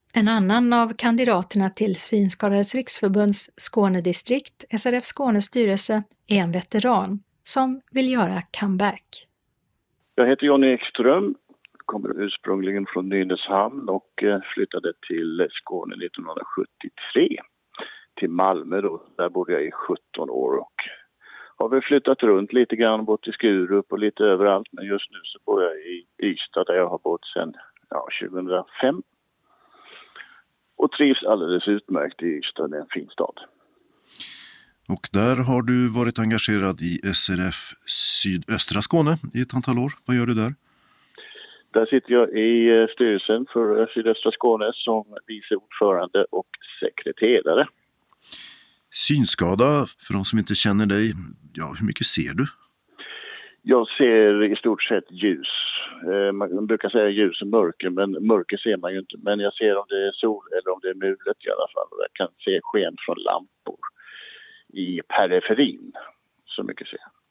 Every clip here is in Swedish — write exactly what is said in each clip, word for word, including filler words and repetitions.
En annan av kandidaterna till Synskadades riksförbunds Skånedistrikt, S R F Skånes styrelse, är en veteran som vill göra comeback. Jag heter Johnny Ekström, kommer ursprungligen från Nynäshamn och flyttade till Skåne nittonhundrasjuttiotre. Till Malmö då, där bodde jag i sjutton år och har väl flyttat runt lite grann, bott i Skurup och lite överallt. Men just nu så bor jag i Ystad där jag har bott sedan ja, tjugohundrafem. Och trivs alldeles utmärkt i Ystad, det är en fin stad. Och där har du varit engagerad i S R F Sydöstra Skåne i ett antal år. Vad gör du där? Där sitter jag i styrelsen för Sydöstra Skåne som vice ordförande och sekreterare. Synskada, för de som inte känner dig, ja, hur mycket ser du? Jag ser i stort sett ljus. Man brukar säga ljus och mörker, men mörker ser man ju inte. Men jag ser om det är sol eller om det är mulet i alla fall. Och jag kan se sken från lampor i periferin. Så mycket ser jag.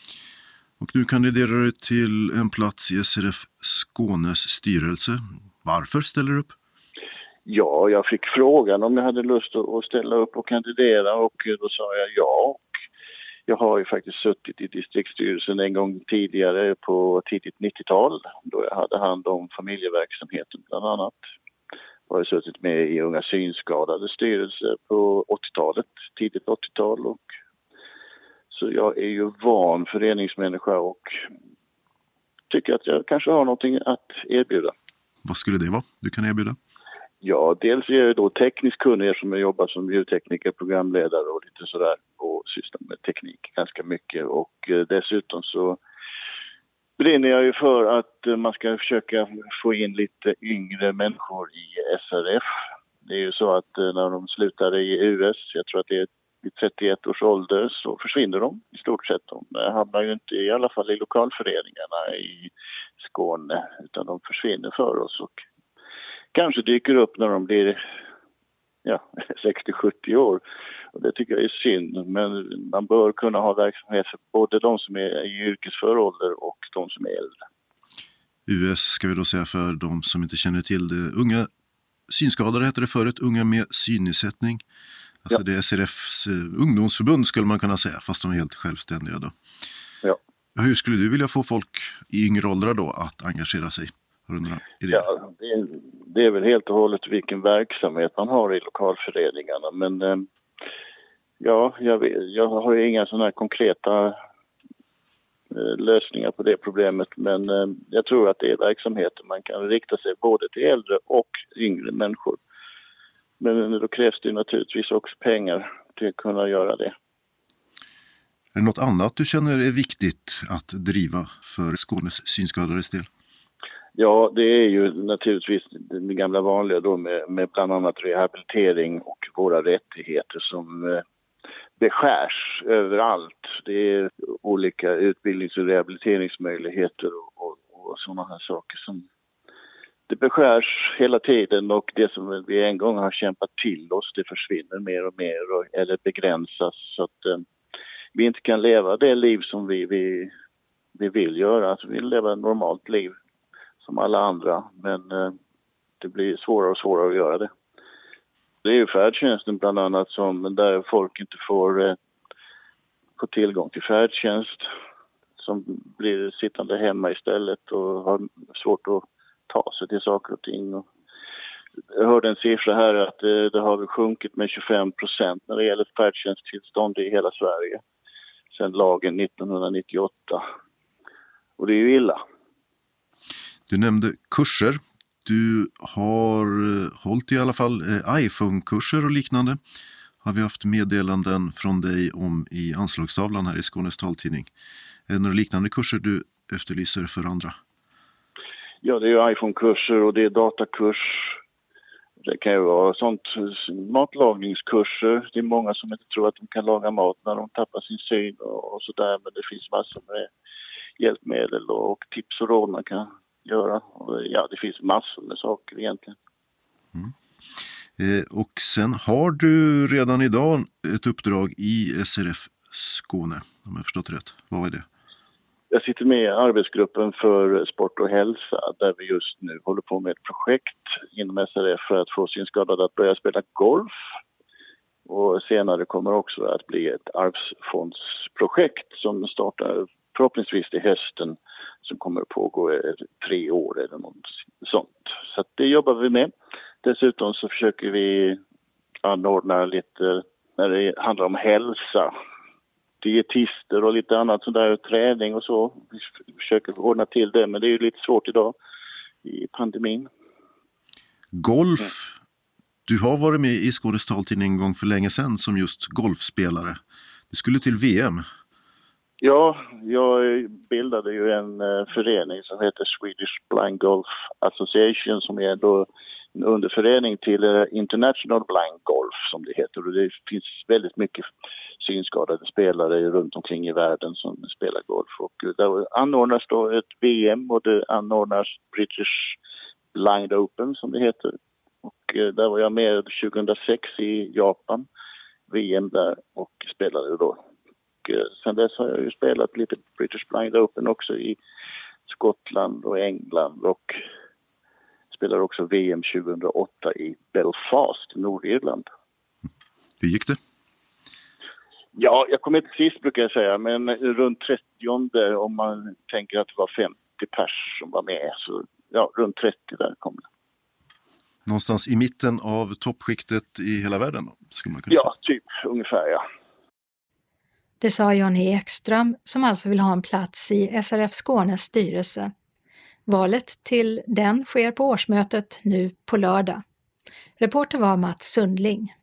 Och nu kandiderar du till en plats i S R F Skånes styrelse. Varför ställer du upp? Ja, jag fick frågan om jag hade lust att ställa upp och kandidera och då sa jag ja. Jag har ju faktiskt suttit i distriktsstyrelsen en gång tidigare på tidigt nittiotal då jag hade hand om familjeverksamheten bland annat. Jag har suttit med i Unga synskadade styrelse på åttiotalet, tidigt åttiotal och så jag är ju van föreningsmänniska och tycker att jag kanske har någonting att erbjuda. Vad skulle det vara du kan erbjuda? Ja, dels är jag då tekniskt kunnig som jag jobbar som ljudtekniker, programledare och lite sådär och sysslar med teknik ganska mycket och eh, dessutom så brinner jag ju för att man ska försöka få in lite yngre människor i S R F. Det är ju så att när de slutar i U S, jag tror att det är vid trettioett års ålder, så försvinner de i stort sett. De hamnar ju inte i alla fall i lokalföreningarna i Skåne utan de försvinner för oss och kanske dyker upp när de blir ja, sextio sjuttio år. Och det tycker jag är synd, men man bör kunna ha verksamhet för både de som är i yrkesför ålder och de som är äldre. U S ska vi då säga för de som inte känner till det. Unga synskadade heter det förut, unga med synnedsättning. Alltså ja. Det är S R Fs ungdomsförbund skulle man kunna säga, fast de är helt självständiga då. Ja. Hur skulle du vilja få folk i yngre åldrar då att engagera sig? Ja, det är, det är väl helt och hållet vilken verksamhet man har i lokalföreningarna. Men eh, ja, jag, jag har ju inga sådana här konkreta eh, lösningar på det problemet. Men eh, jag tror att det är verksamheter man kan rikta sig både till äldre och yngre människor. Men då krävs det naturligtvis också pengar till att kunna göra det. Är det något annat du känner är viktigt att driva för Skånes synskadades del? Ja, det är ju naturligtvis det gamla vanliga då med, med bland annat rehabilitering och våra rättigheter som eh, beskärs överallt. Det är olika utbildnings- och rehabiliteringsmöjligheter och, och, och sådana här saker som det beskärs hela tiden och det som vi en gång har kämpat till oss det försvinner mer och mer och, eller begränsas så att eh, vi inte kan leva det liv som vi, vi, vi vill göra. Alltså, vi vill leva ett normalt liv som alla andra, men eh, det blir svårare och svårare att göra det. Det är ju färdtjänsten bland annat som där folk inte får, eh, får tillgång till färdtjänst som blir sittande hemma istället och har svårt att ta sig till saker och ting. Och jag hörde en siffra här att eh, det har väl sjunkit med tjugofem procent när det gäller färdtjänsttillstånd i hela Sverige sedan lagen nittonhundranittioåtta. Och det är ju illa. Du nämnde kurser. Du har hållit i alla fall iPhone-kurser och liknande. Har vi haft meddelanden från dig om i anslagstavlan här i Skånes taltidning. Är det några liknande kurser du efterlyser för andra? Ja, det är ju iPhone-kurser och det är datakurs. Det kan ju vara sånt matlagningskurser. Det är många som inte tror att de kan laga mat när de tappar sin syn och, och sådär. Men det finns massor med hjälpmedel och tips och råd man kan göra. Ja, det finns massor med saker egentligen. Mm. Eh, och sen har du redan idag ett uppdrag i S R F Skåne, om jag förstått rätt. Vad är det? Jag sitter med i arbetsgruppen för sport och hälsa där vi just nu håller på med ett projekt inom S R F för att få synskadade att börja spela golf. Och senare kommer också att bli ett arvsfondsprojekt som startar förhoppningsvis till hösten, som kommer att pågå i tre år eller något sånt. Så att det jobbar vi med. Dessutom så försöker vi anordna lite när det handlar om hälsa. Dietister och lite annat sådär, träning och så. Vi försöker ordna till det, men det är ju lite svårt idag i pandemin. Golf. Mm. Du har varit med i Skånes taltidning en gång för länge sedan som just golfspelare. Du skulle till V M. Ja, jag bildade ju en förening som heter Swedish Blind Golf Association som är då en underförening till International Blind Golf som det heter. Och det finns väldigt mycket synskadade spelare runt omkring i världen som spelar golf. Och där anordnas då ett V M och det anordnas British Blind Open som det heter. Och där var jag med tjugohundrasex i Japan, V M där, och spelade då. Och sen dess har jag ju spelat lite British Blind Open också i Skottland och England och spelar också V M tjugohundraåtta i Belfast, Nordirland. Hur gick det? Ja, jag kom inte sist brukar jag säga, men runt trettio om man tänker att det var femtio pers som var med, så ja, runt trettio där kom det. Någonstans i mitten av toppskiktet i hela världen då, skulle man kunna ja, säga? Ja, typ ungefär, ja. Det sa Johnny Ekström som alltså vill ha en plats i S R F Skånes styrelse. Valet till den sker på årsmötet nu på lördag. Reporter var Mats Sundling.